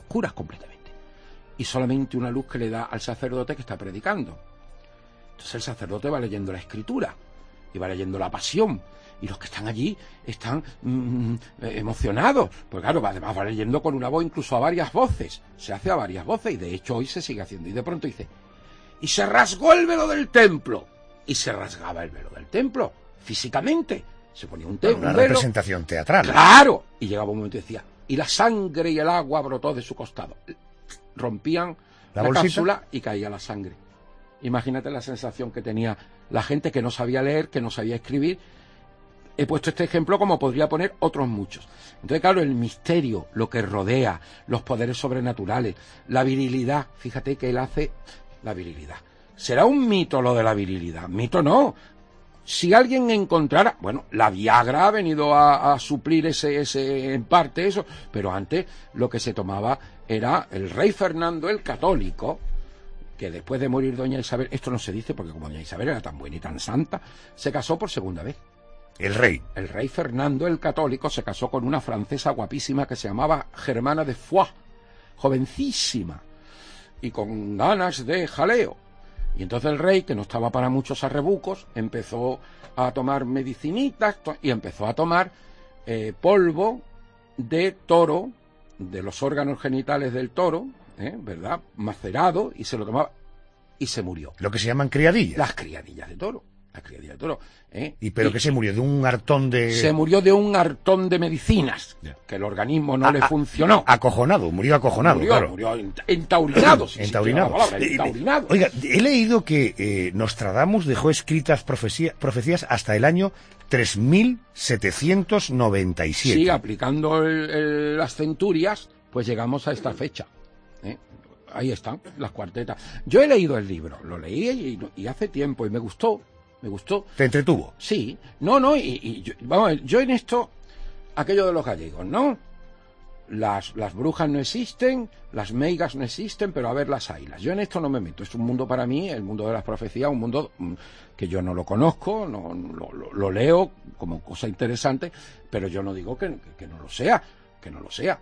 y solamente una luz que le da al sacerdote que está predicando. Entonces el sacerdote va leyendo la escritura y va leyendo la pasión, y los que están allí están emocionados, pues claro, además va leyendo con una voz, incluso a varias voces, se hace a varias voces, y de hecho hoy se sigue haciendo, y de pronto dice, y se rasgó el velo del templo, y se rasgaba el velo del templo, físicamente, se ponía un una velo, representación teatral. Claro, y llegaba un momento y decía, y la sangre y el agua brotó de su costado, rompían la cápsula y caía la sangre. Imagínate la sensación que tenía la gente que no sabía leer, que no sabía escribir. He puesto este ejemplo como podría poner otros muchos. Entonces, claro, el misterio, lo que rodea, los poderes sobrenaturales, la virilidad, fíjate que él hace la virilidad. ¿Será un mito lo de la virilidad? Mito no. Si alguien encontrara, bueno, la Viagra ha venido a suplir en parte eso, pero antes lo que se tomaba era el rey Fernando el Católico, que después de morir doña Isabel, esto no se dice porque como doña Isabel era tan buena y tan santa, se casó por segunda vez. El rey Fernando el Católico se casó con una francesa guapísima que se llamaba Germana de Foix, jovencísima y con ganas de jaleo. Y entonces el rey, que no estaba para muchos arrebucos, empezó a tomar medicinitas y empezó a tomar polvo de toro, de los órganos genitales del toro, ¿verdad? Macerado, y se lo tomaba y se murió. Lo que se llaman criadillas. Las criadillas de toro. ¿Pero que se murió? ¿De un hartón de...? Se murió de un hartón de medicinas, que el organismo no le funcionó. Murió acojonado, claro. Murió entaurinado. Entaurinado. Oiga, he leído que Nostradamus dejó escritas profecías hasta el año 3797. Sí, aplicando las centurias, pues llegamos a esta fecha. Ahí están las cuartetas. Yo he leído el libro, lo leí y hace tiempo y me gustó. ¿Te entretuvo? Sí. No, yo en esto, aquello de los gallegos, ¿no? las brujas no existen, las meigas no existen, pero a ver, las hay. Yo en esto no me meto. Es un mundo para mí, el mundo de las profecías, un mundo que yo no lo conozco, lo leo como cosa interesante, pero yo no digo que no lo sea, que no lo sea.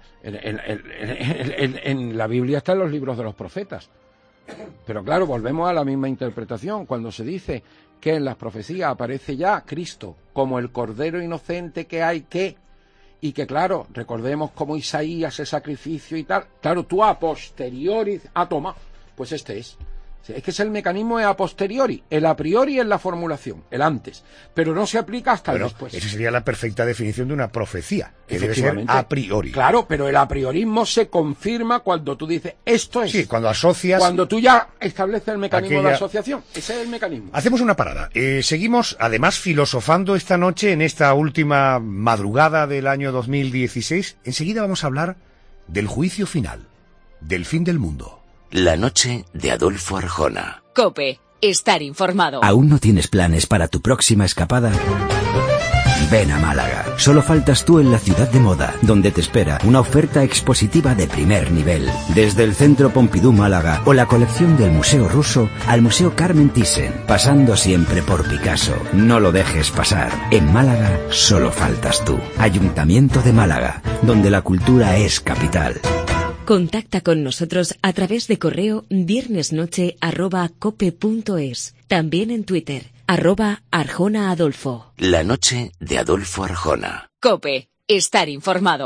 En la Biblia están los libros de los profetas. Pero claro, volvemos a la misma interpretación. Cuando se dice que en las profecías aparece ya Cristo como el Cordero inocente que hay que... Y que, claro, recordemos cómo Isaías, el sacrificio y tal. Claro, tú a posteriori, toma, pues este es. Es que es el mecanismo de a posteriori. El a priori es la formulación, el antes. Pero no se aplica hasta el después. Esa sería la perfecta definición de una profecía, que debe ser a priori. Claro, pero el a priorismo se confirma cuando tú dices, esto es. Sí, cuando asocias. Cuando tú ya estableces el mecanismo de asociación. Ese es el mecanismo. Hacemos una parada. Seguimos, además, filosofando esta noche, en esta última madrugada del año 2016. Enseguida vamos a hablar del juicio final, del fin del mundo. La noche de Adolfo Arjona. COPE. Estar informado. ¿Aún no tienes planes para tu próxima escapada? Ven a Málaga. Solo faltas tú en la ciudad de moda, donde te espera una oferta expositiva de primer nivel. Desde el Centro Pompidou Málaga o la colección del Museo Ruso al Museo Carmen Thyssen, pasando siempre por Picasso. No lo dejes pasar. En Málaga solo faltas tú. Ayuntamiento de Málaga, donde la cultura es capital. Contacta con nosotros a través de correo viernesnoche@cope.es. También en Twitter, @ArjonaAdolfo. La noche de Adolfo Arjona. COPE. Estar informado.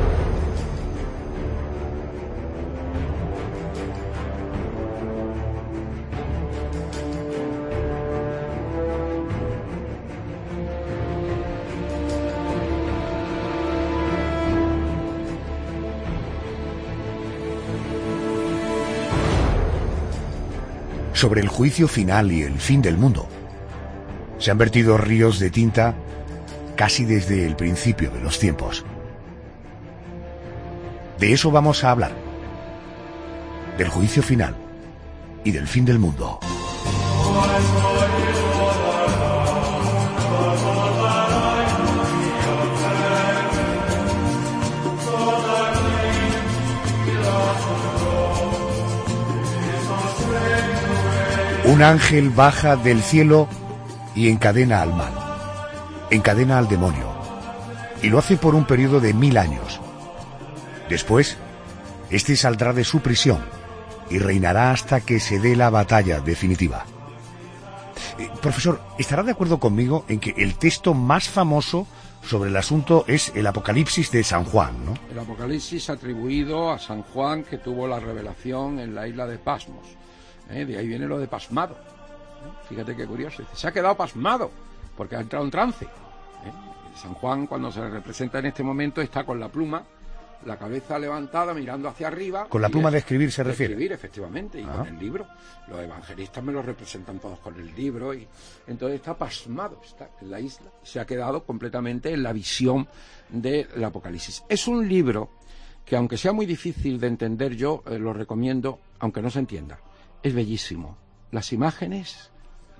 Sobre el juicio final y el fin del mundo se han vertido ríos de tinta casi desde el principio de los tiempos. De eso vamos a hablar, del juicio final y del fin del mundo. Un ángel baja del cielo y encadena al mal, encadena al demonio, y lo hace por un periodo de 1000 años. Después, este saldrá de su prisión y reinará hasta que se dé la batalla definitiva. Profesor, ¿estará de acuerdo conmigo en que el texto más famoso sobre el asunto es el Apocalipsis de San Juan, ¿no? El Apocalipsis atribuido a San Juan, que tuvo la revelación en la isla de Pasmos. De ahí viene lo de pasmado. Fíjate qué curioso. Se ha quedado pasmado porque ha entrado en trance. San Juan, cuando se le representa en este momento, está con la pluma, la cabeza levantada, mirando hacia arriba. ¿Con la pluma de escribir se refiere? De escribir, efectivamente, y con el libro. Los evangelistas me lo representan todos con el libro. Y entonces está pasmado, está en la isla. Se ha quedado completamente en la visión del Apocalipsis. Es un libro que, aunque sea muy difícil de entender, yo lo recomiendo, aunque no se entienda. Es bellísimo. Las imágenes,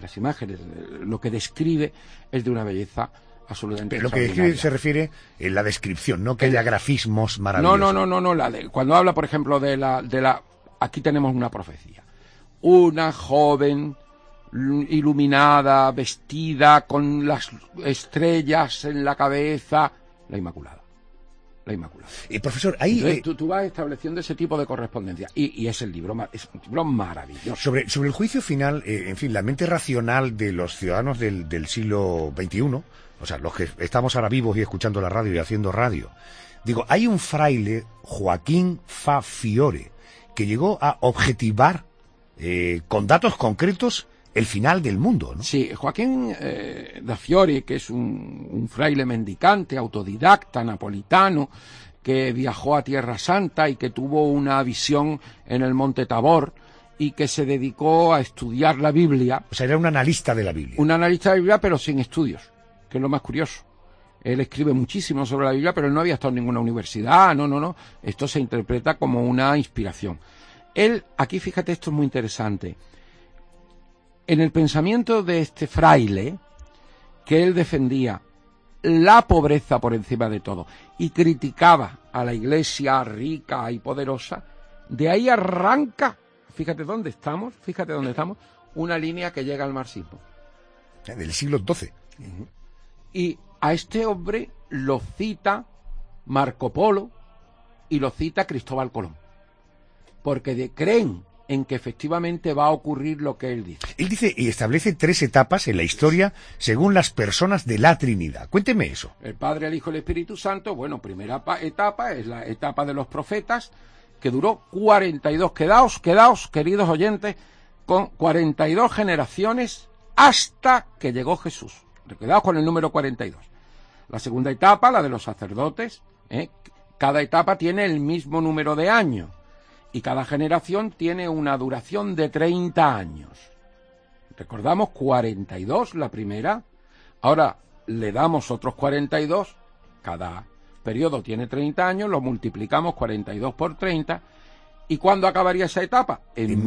lo que describe es de una belleza absolutamente extraordinaria. Lo que describe se refiere en la descripción, no que haya grafismos maravillosos. No. Cuando habla, por ejemplo, de la... Aquí tenemos una profecía. Una joven iluminada, vestida con las estrellas en la cabeza, la Inmaculada. Profesor, ahí... Entonces, tú vas estableciendo ese tipo de correspondencia. Y es un libro maravilloso. Sobre el juicio final, en fin, la mente racional de los ciudadanos del siglo XXI, o sea, los que estamos ahora vivos y escuchando la radio y haciendo radio, digo, hay un fraile, Joaquín Fa Fiore, que llegó a objetivar con datos concretos el final del mundo, ¿no? Sí, Joaquín da Fiore, que es un fraile mendicante, autodidacta, napolitano, que viajó a Tierra Santa y que tuvo una visión en el Monte Tabor y que se dedicó a estudiar la Biblia. O sea, era un analista de la Biblia. Un analista de la Biblia, pero sin estudios, que es lo más curioso. Él escribe muchísimo sobre la Biblia, pero él no había estado en ninguna universidad, no. Esto se interpreta como una inspiración. Él, aquí fíjate, esto es muy interesante. En el pensamiento de este fraile, que él defendía la pobreza por encima de todo y criticaba a la Iglesia rica y poderosa, de ahí arranca, fíjate dónde estamos, una línea que llega al marxismo. Del siglo XII. Y a este hombre lo cita Marco Polo y lo cita Cristóbal Colón, porque creen en que efectivamente va a ocurrir lo que él dice. Él dice y establece 3 etapas en la historia según las personas de la Trinidad. Cuénteme eso. El Padre, el Hijo y el Espíritu Santo, bueno, primera etapa es la etapa de los profetas, que duró 42, quedaos, queridos oyentes, con 42 generaciones hasta que llegó Jesús. Quedaos con el número 42. La segunda etapa, la de los sacerdotes, cada etapa tiene el mismo número de años y cada generación tiene una duración de 30 años. Recordamos 42 la primera, ahora le damos otros 42, cada periodo tiene 30 años, lo multiplicamos 42 por 30, ¿y cuándo acabaría esa etapa? En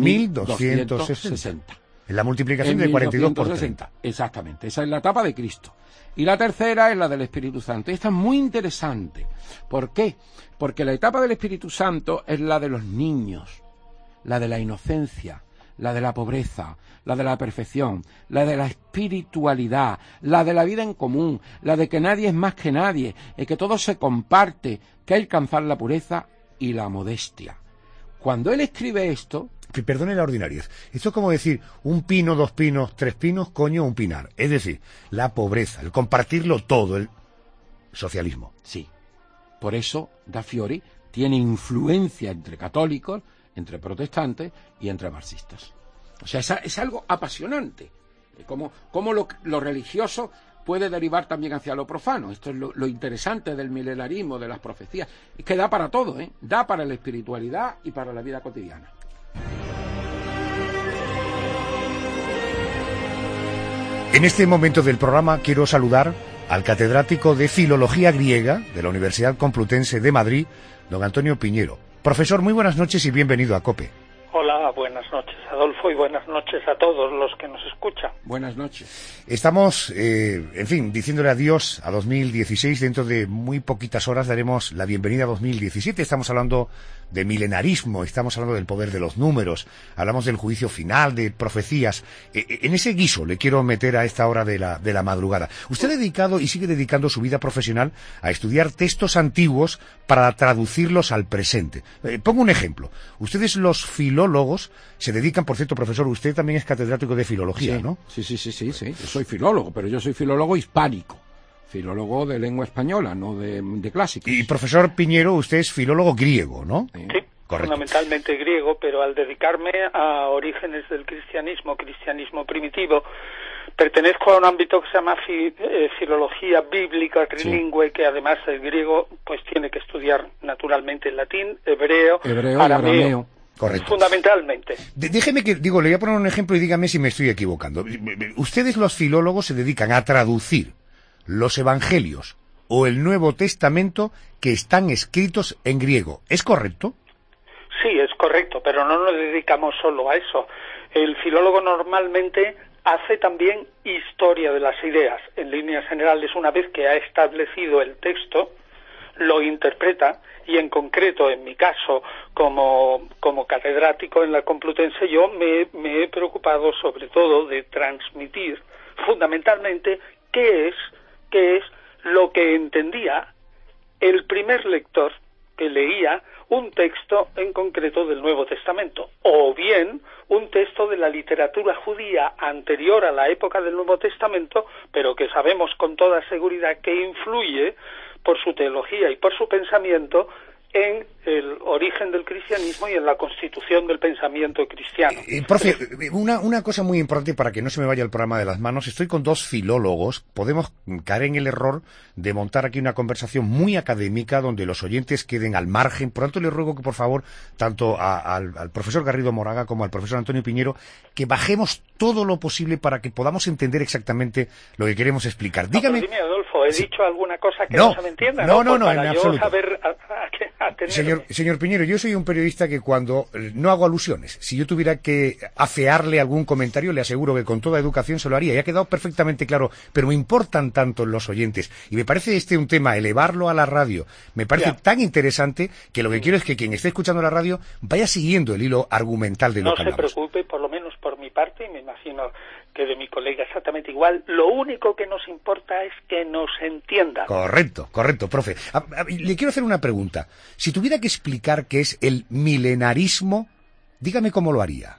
1260. En la multiplicación de 42 por 30. Exactamente, esa es la etapa de Cristo. Y la tercera es la del Espíritu Santo. Esta es muy interesante. ¿Por qué? Porque la etapa del Espíritu Santo es la de los niños, la de la inocencia, la de la pobreza, la de la perfección, la de la espiritualidad, la de la vida en común, la de que nadie es más que nadie, y que todo se comparte, que hay que alcanzar la pureza y la modestia. Cuando él escribe esto... Perdone la ordinariedad. Esto es como decir 1 pino, 2 pinos, 3 pinos, coño, un pinar. Es decir, la pobreza, el compartirlo todo, el socialismo. Sí. Por eso Da Fiori tiene influencia entre católicos, entre protestantes y entre marxistas. O sea, es algo apasionante. Cómo lo religioso puede derivar también hacia lo profano. Esto es lo interesante del milenarismo, de las profecías. Es que da para todo, da para la espiritualidad y para la vida cotidiana. En este momento del programa quiero saludar al catedrático de Filología Griega de la Universidad Complutense de Madrid, don Antonio Piñero. Profesor, muy buenas noches y bienvenido a COPE. Hola, buenas noches, Adolfo, y buenas noches a todos los que nos escuchan. Buenas noches. Estamos, diciéndole adiós a 2016. Dentro de muy poquitas horas daremos la bienvenida a 2017. Estamos hablando de milenarismo, estamos hablando del poder de los números, hablamos del juicio final, de profecías. En ese guiso le quiero meter a esta hora de la madrugada. Usted ha dedicado y sigue dedicando su vida profesional a estudiar textos antiguos para traducirlos al presente. Pongo un ejemplo. Ustedes, los filólogos, se dedican, por cierto, profesor, usted también es catedrático de filología, sí, ¿no? Sí. Yo soy filólogo, pero yo soy filólogo hispánico. Filólogo de lengua española, no de clásicos. Y profesor Piñero, usted es filólogo griego, ¿no? Sí, correcto. Fundamentalmente griego, pero al dedicarme a orígenes del cristianismo primitivo, pertenezco a un ámbito que se llama filología bíblica trilingüe, que además el griego pues tiene que estudiar naturalmente el latín, hebreo arameo. Correcto. Fundamentalmente. Déjeme que, le voy a poner un ejemplo y dígame si me estoy equivocando. Ustedes, los filólogos, se dedican a traducir los evangelios o el Nuevo Testamento que están escritos en griego. ¿Es correcto? Sí, es correcto, pero no nos dedicamos solo a eso. El filólogo normalmente hace también historia de las ideas. En líneas generales, una vez que ha establecido el texto, lo interpreta, y en concreto, en mi caso, como catedrático en la Complutense, yo me he preocupado sobre todo de transmitir fundamentalmente qué es lo que entendía el primer lector que leía un texto en concreto del Nuevo Testamento, o bien un texto de la literatura judía anterior a la época del Nuevo Testamento, pero que sabemos con toda seguridad que influye por su teología y por su pensamiento en el origen del cristianismo y en la constitución del pensamiento cristiano. Profe, una cosa muy importante para que no se me vaya el programa de las manos. Estoy con 2 filólogos. Podemos caer en el error de montar aquí una conversación muy académica donde los oyentes queden al margen. Por tanto, le ruego que, por favor, tanto al profesor Garrido Moraga como al profesor Antonio Piñero, que bajemos todo lo posible para que podamos entender exactamente lo que queremos explicar. Dígame... Dime, Adolfo, ¿he dicho alguna cosa que no se me entienda? No, para en yo absoluto. Saber a tenerme. Señor Piñero, yo soy un periodista que cuando no hago alusiones, si yo tuviera que afearle algún comentario, le aseguro que con toda educación se lo haría. Y ha quedado perfectamente claro, pero me importan tanto los oyentes. Y me parece un tema, elevarlo a la radio, me parece tan interesante que lo que quiero es que quien esté escuchando la radio vaya siguiendo el hilo argumental de lo que hablamos. No se preocupe, por lo menos por mi parte, y me imagino que de mi colega exactamente igual, lo único que nos importa es que nos entienda. Correcto, profe. Le quiero hacer una pregunta. Si tuviera que explicar qué es el milenarismo, dígame cómo lo haría.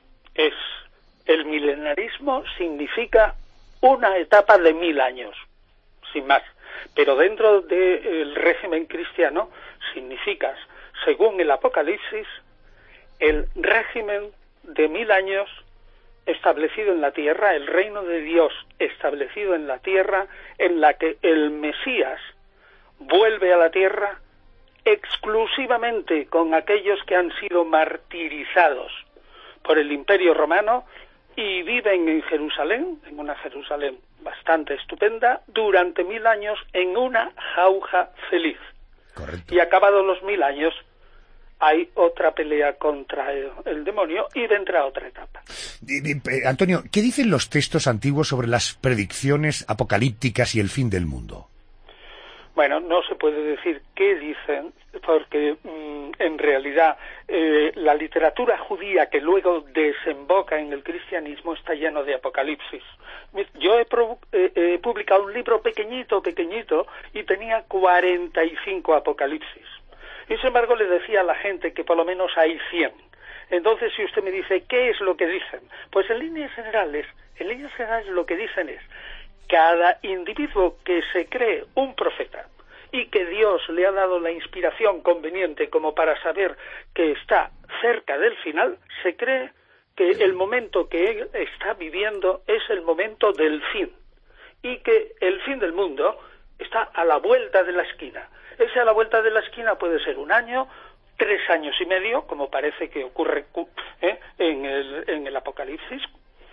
El milenarismo significa una etapa de 1000 años, sin más. Pero dentro del régimen cristiano significa, según el Apocalipsis, el régimen de 1000 años establecido en la tierra, el reino de Dios establecido en la tierra, en la que el Mesías vuelve a la tierra exclusivamente con aquellos que han sido martirizados por el Imperio Romano y viven en Jerusalén, en una Jerusalén bastante estupenda, durante 1000 años en una jauja feliz. Correcto. Y acabados los 1000 años, hay otra pelea contra el demonio y vendrá otra etapa. Antonio, ¿qué dicen los textos antiguos sobre las predicciones apocalípticas y el fin del mundo? Bueno, no se puede decir qué dicen, porque en realidad la literatura judía que luego desemboca en el cristianismo está lleno de apocalipsis. Yo he publicado un libro pequeñito, y tenía 45 apocalipsis. Y sin embargo le decía a la gente que por lo menos hay 100. Entonces, si usted me dice, ¿qué es lo que dicen? Pues en líneas generales lo que dicen es: cada individuo que se cree un profeta y que Dios le ha dado la inspiración conveniente como para saber que está cerca del final, se cree que el momento que él está viviendo es el momento del fin y que el fin del mundo está a la vuelta de la esquina. Ese a la vuelta de la esquina puede ser 1 año, 3 años y medio, como parece que ocurre en el Apocalipsis.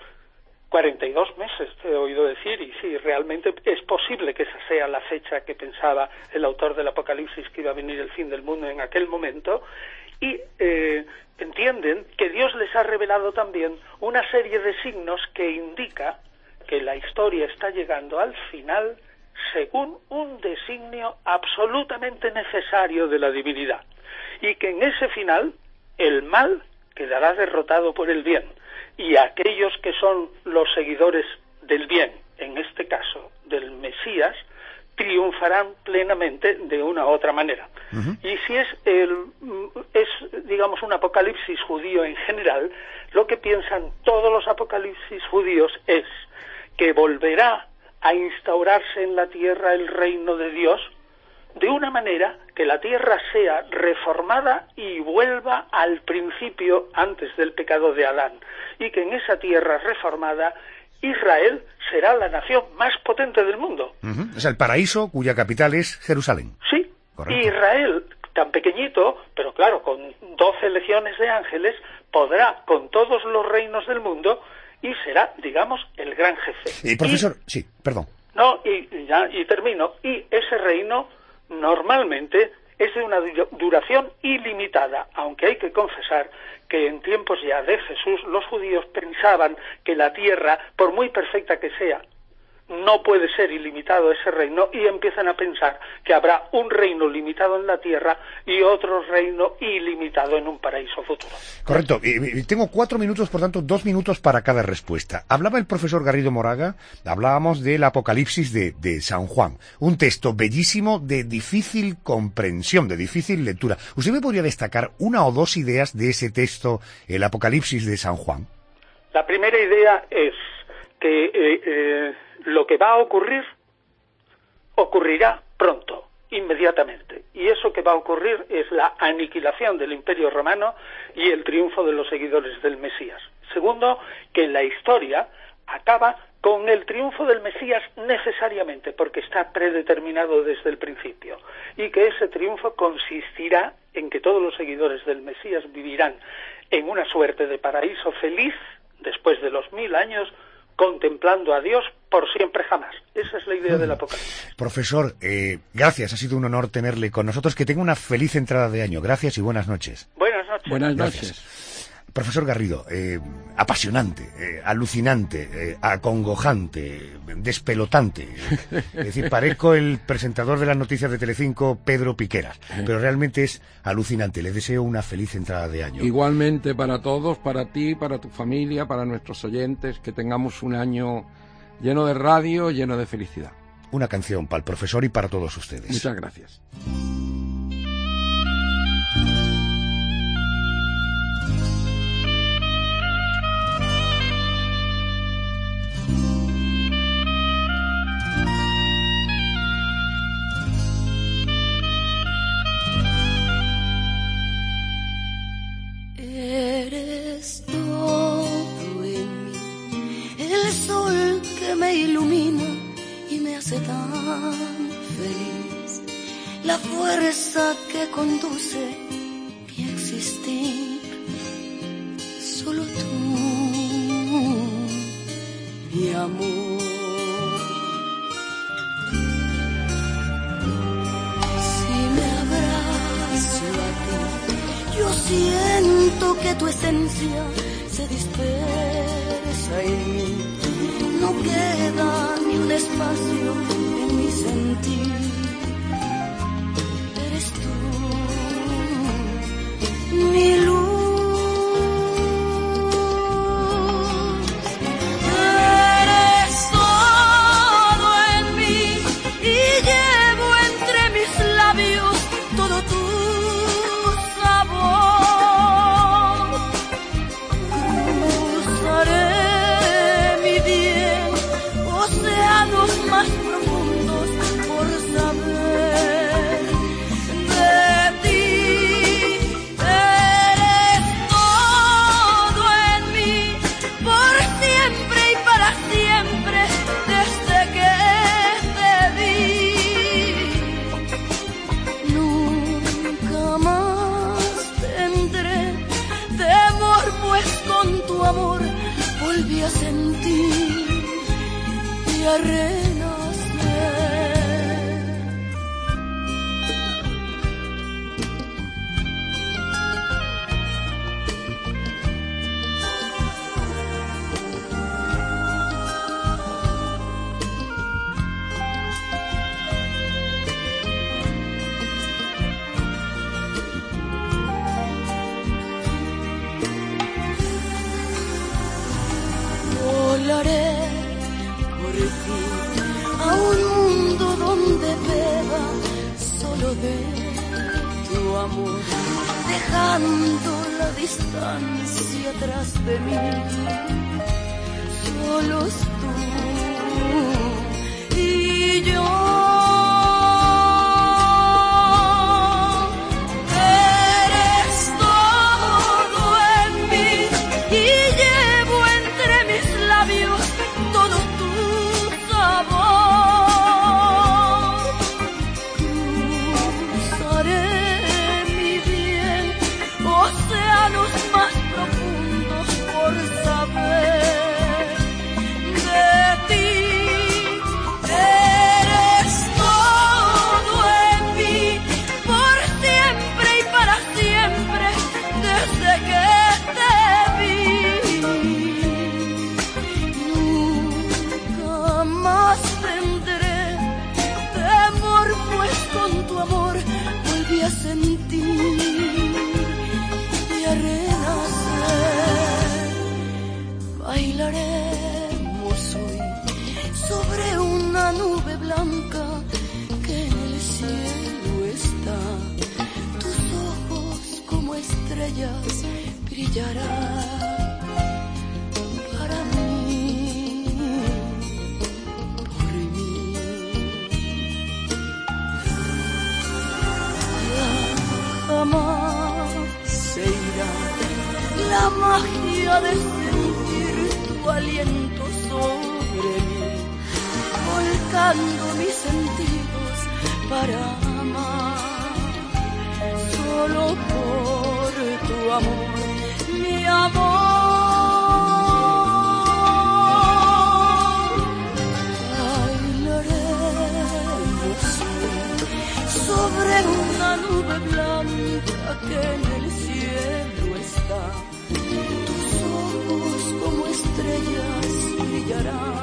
42 meses, te he oído decir, y sí, realmente es posible que esa sea la fecha que pensaba el autor del Apocalipsis, que iba a venir el fin del mundo en aquel momento, y entienden que Dios les ha revelado también una serie de signos que indica que la historia está llegando al final según un designio absolutamente necesario de la divinidad, y que en ese final el mal quedará derrotado por el bien, y aquellos que son los seguidores del bien, en este caso del Mesías, triunfarán plenamente de una u otra manera. Y si es digamos un apocalipsis judío en general, lo que piensan todos los apocalipsis judíos es que volverá a instaurarse en la tierra el reino de Dios de una manera que la tierra sea reformada y vuelva al principio antes del pecado de Adán, y que en esa tierra reformada Israel será la nación más potente del mundo. Es el paraíso cuya capital es Jerusalén. Sí. Correcto. Israel, tan pequeñito, pero claro, con 12 legiones de ángeles, podrá con todos los reinos del mundo y será, digamos, el gran jefe. Profesor, sí, perdón. No, y termino. Y ese reino normalmente es de una duración ilimitada, aunque hay que confesar que en tiempos ya de Jesús los judíos pensaban que la tierra, por muy perfecta que sea, no puede ser ilimitado ese reino, y empiezan a pensar que habrá un reino limitado en la tierra y otro reino ilimitado en un paraíso futuro. Correcto. Tengo 4 minutos, por tanto 2 minutos para cada respuesta. Hablaba el profesor Garrido Moraga, hablábamos del Apocalipsis de San Juan, un texto bellísimo de difícil comprensión, de difícil lectura. ¿Usted me podría destacar 1 o 2 ideas de ese texto, el Apocalipsis de San Juan? La primera idea es que lo que va a ocurrir ocurrirá pronto, inmediatamente, y eso que va a ocurrir es la aniquilación del Imperio Romano y el triunfo de los seguidores del Mesías. Segundo, que la historia acaba con el triunfo del Mesías necesariamente, porque está predeterminado desde el principio, y que ese triunfo consistirá en que todos los seguidores del Mesías vivirán en una suerte de paraíso feliz después de los 1000 años, contemplando a Dios por siempre jamás. Esa es la idea del Apocalipsis. Profesor, gracias, ha sido un honor tenerle con nosotros. Que tenga una feliz entrada de año. Gracias y buenas noches. Buenas noches. Buenas noches. Gracias. Profesor Garrido, apasionante, alucinante, acongojante, despelotante. Es decir, parezco el presentador de las noticias de Telecinco, Pedro Piqueras, pero realmente es alucinante. Le deseo una feliz entrada de año. Igualmente para todos, para ti, para tu familia, para nuestros oyentes, que tengamos un año lleno de radio, lleno de felicidad. Una canción para el profesor y para todos ustedes. Muchas gracias. Eres todo en mí, el sol que me ilumina y me hace tan feliz, la fuerza que conduce mi existir. Solo tú, mi amor. Si me abrazo a ti, yo siento que tu esencia se dispersa en mí. No queda ni un espacio en mi sentir. Eres tú, mi luz. Eres todo en mí y llevo entre mis labios todo tu sabor. Cruzaré mi bien océanos más profundos por saber de ti. Eres todo en mí, por siempre y para siempre, desde que te vi. Nunca más tendré temor, pues con tu amor volví a sentir y a renacer. Volaré por ti a un mundo donde beba solo de tu amor, dejando la distancia atrás de mí. Solo tú y yo. Eres todo en mí y llevo entre mis labios todo tu sabor. Cruzaré mi bien océanos más profundos por saber de ti. Eres todo en mí, por siempre y para siempre, desde que te vi. Nunca más tendré temor, pues con tu amor volví a sentir y a renacer. Bailaremos hoy sobre una nube blanca que en el cielo está. Tus ojos como estrellas brillarán para mí, por mí. Jamás se irá la magia de sentir tu aliento sobre mí, volcando mis sentidos para amar, solo por tu amor, mi amor. nube blanca que en el cielo está. Tus ojos como estrellas brillarán